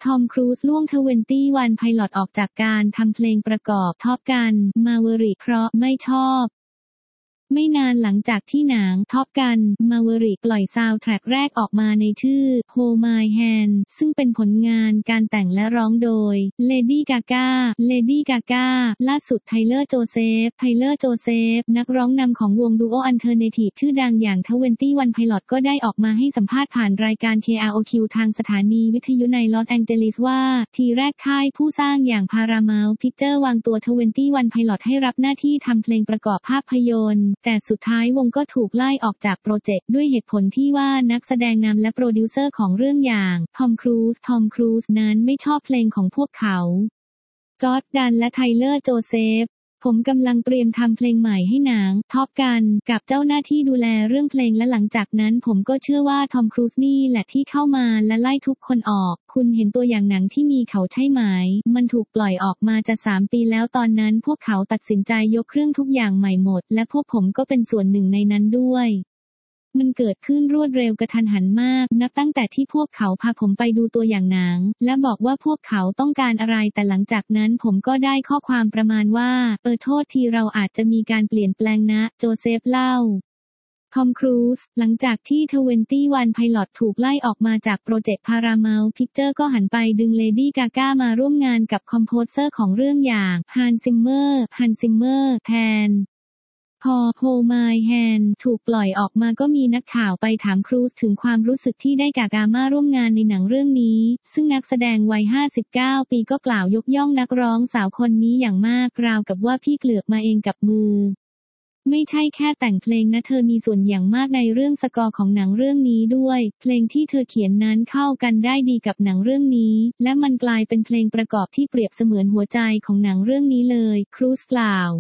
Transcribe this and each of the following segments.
ทอมครูซล่วง21 ไพลอตออกจากการทำเพลงประกอบท็อปกันมาเวริกเพราะไม่ชอบไม่นานหลังจากที่หนังท็อปกันมาเวริกปล่อยซาวด์แทร็กแรกออกมาในชื่อ Hold My Hand ซึ่งเป็นผลงานการแต่งและร้องโดย Lady Gaga ล่าสุดไทเลอร์โจเซฟนักร้องนำของวงดูโออัลเทอร์เนทีฟชื่อดังอย่าง21 Pilot ก็ได้ออกมาให้สัมภาษณ์ผ่านรายการ KROQ ทางสถานีวิทยุในลอสแองเจลิสว่าทีแรกค่ายผู้สร้างอย่าง Paramount Pictures วางตัว21 Pilot ให้รับหน้าที่ทำเพลงประกอบภาพยนตร์แต่สุดท้ายวงก็ถูกไล่ออกจากโปรเจกต์ด้วยเหตุผลที่ว่านักแสดงนำและโปรดิวเซอร์ของเรื่องอย่างทอมครูซนั้นไม่ชอบเพลงของพวกเขาจอร์จดันและไทเลอร์โจเซฟผมกำลังเตรียมทำเพลงใหม่ให้หนังท็อปกันกับเจ้าหน้าที่ดูแลเรื่องเพลงและหลังจากนั้นผมก็เชื่อว่าทอมครูซนี่แหละที่เข้ามาและไล่ทุกคนออกคุณเห็นตัวอย่างหนังที่มีเขาใช่ไหมมันถูกปล่อยออกมาจะ3 ปีแล้วตอนนั้นพวกเขาตัดสินใจยกเครื่องทุกอย่างใหม่หมดและพวกผมก็เป็นส่วนหนึ่งในนั้นด้วยมันเกิดขึ้นรวดเร็วกระทันหันมากนับตั้งแต่ที่พวกเขาพาผมไปดูตัวอย่างหนังและบอกว่าพวกเขาต้องการอะไรแต่หลังจากนั้นผมก็ได้ข้อความประมาณว่าโทษทีเราอาจจะมีการเปลี่ยนแปลงนะโจเซฟเล่าทอมครูซหลังจากที่21 Pilot ถูกไล่ออกมาจากโปรเจกต์ Paramount Pictures ก็หันไปดึง Lady Gaga มาร่วมงานกับคอมโพเซอร์ของเรื่องอย่างฮันซิมเมอร์แทนพอ Hold My Hand ถูกปล่อยออกมาก็มีนักข่าวไปถามครูซถึงความรู้สึกที่ได้กากามาร่วมงานในหนังเรื่องนี้ซึ่งนักแสดงวัย59 ปีก็กล่าวยกย่องนักร้องสาวคนนี้อย่างมากราวกับว่าพี่เกลือกมาเองกับมือไม่ใช่แค่แต่งเพลงนะเธอมีส่วนอย่างมากในเรื่องสกอร์ของหนังเรื่องนี้ด้วยเพลงที่เธอเขียนนั้นเข้ากันได้ดีกับหนังเรื่องนี้และมันกลายเป็นเพลงประกอบที่เปรียบเสมือนหัวใจของหนังเรื่องนี้เลยครูซกล่าว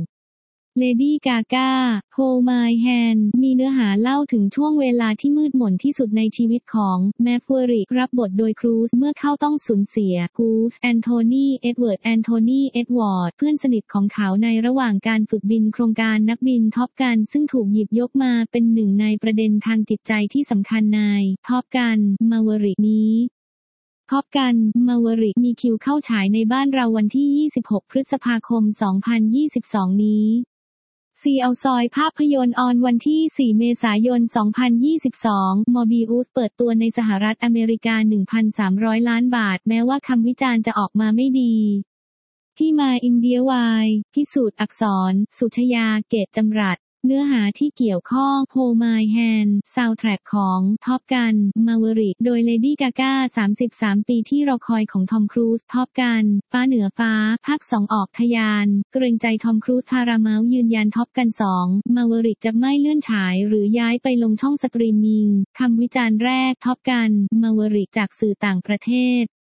Lady Gaga Hold My Hand มีเนื้อหาเล่าถึงช่วงเวลาที่มืดมนที่สุดในชีวิตของแมฟเวอริกรับบทโดยครูซเมื่อเขาต้องสูญเสียกูสแอนโทนีเอ็ดเวิร์ดเพื่อนสนิทของเขาในระหว่างการฝึกบินโครงการนักบินท็อปกันซึ่งถูกหยิบยกมาเป็นหนึ่งในประเด็นทางจิตใจที่สำคัญในท็อปกันมาเวอริกนี้ท็อปกันมาเวอริกมีคิวเข้าฉายในบ้านเราวันที่26 พฤษภาคม 2022 นี้ซีเอาซอยภาพยนตร์ออนวันที่4 เมษายน 2022 มอบิอุสเปิดตัวในสหรัฐอเมริกา 1,300 ล้านบาทแม้ว่าคำวิจารณ์จะออกมาไม่ดีที่มาอินเดียวายพิสูจน์อักษรสุชยาเกตจำรัดเนื้อหาที่เกี่ยวข้อง Hold My Hand ซาวด์แทร็กของท็อปกันมาเวริกโดย Lady Gaga 33 ปีที่รอคอยของทอมครูซท็อปกันฟ้าเหนือฟ้าภาค 2 ออกทะยานเกรงใจทอมครูซ Paramount ยืนยันท็อปกัน 2 มาเวริกจะไม่เลื่อนฉายหรือย้ายไปลงช่องสตรีมมิ่งคำวิจารณ์แรกท็อปกันมาเวริกจากสื่อต่างประเทศ